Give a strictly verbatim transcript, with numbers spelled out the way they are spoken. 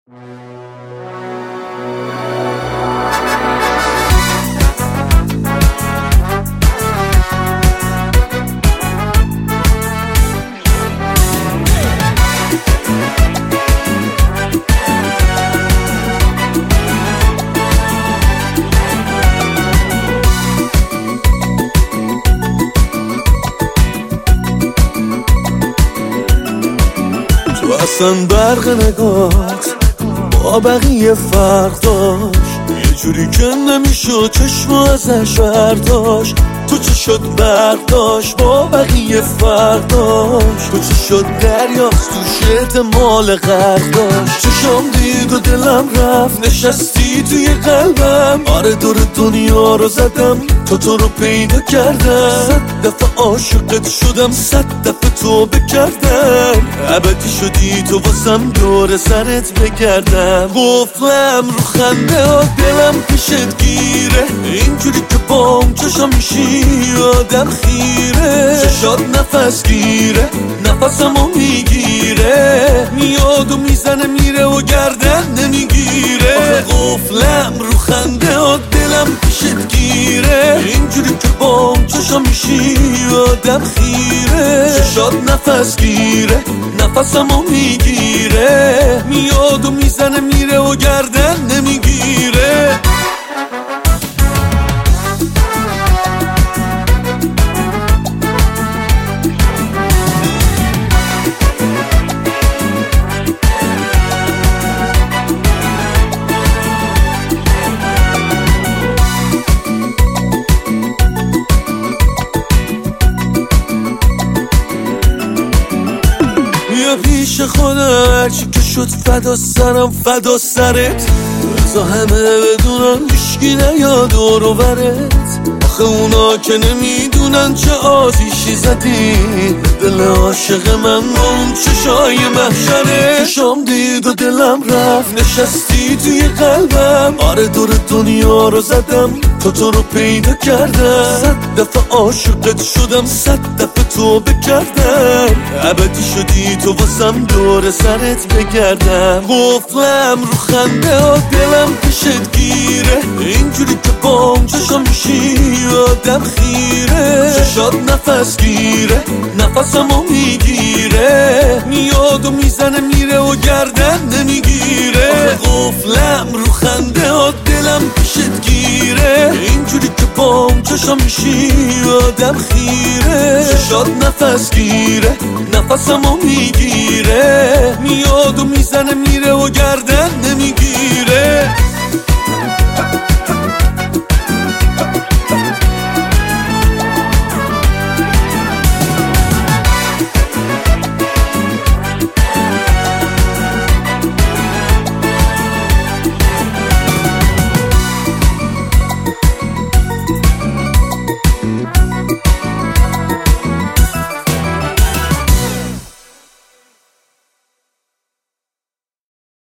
تو اصلا برق نگات با بقیه فرق داشت، یه جوری که نمیشد چشم ازش برداشت. تو چه شد برق داشت با بقیه فرق داشت، تو چه شد دریاست توش احتمال غرق داشت. چشم دید و دلم رفت نشستی توی قلبم، آره دور دنیا رو زدم تو تو رو پیدا کردم. صد دفعه عاشقت شدم، صد دفعه توبه کردم، ابدی شدی تو واسم دور سرت بگردم. قفلم رو خنده ها دلم پیشت گیره، اینجوری که بام چشم میشی آدم خیره. چشات نفس گیره نفسمو میگیره، میاد و میزنه میره و گردن نمیگیره. آخه قفلم رو خنده ها دلم پیشت گیره، اینجوری که بام چشم میشی آدم خیره. چشات نفس گیره نفسمو میگیره، میاد و میزنه میره و گردن نمیگیره. بیا پیش خودم هرچی که شد فدا سرم فدا سرت، بزا همه بدونن هیشگی نیاد دور و برت. آخه اونا که نمیدونن چه آتیشی زدی دل عاشق من اون چشای محشره. چشام دید و دلم رفت نشستی توی قلبم، آره دور دنیا رو زدم تو تو رو پیدا کردم. صد دفعه عاشقت شدم، صد دفعه توبه کردم، ابدی شدی تو واسم دور سرت بگردم. قفلم رو خنده ها دلم پیشت گیره، اینجوری که بام چشم میشی آدم خیره. چشات نفس گیره نفسمو میگیره، میاد و میزنه میره و گردن نمیگیره. آخه قفلم رو خنده ها دلم پیشت گیره، اینجوری که بام چشم میشی آدم خیره. چشات نفس گیره نفسمو میگیره، میاد و میزنه میره و گردن نمیگیره.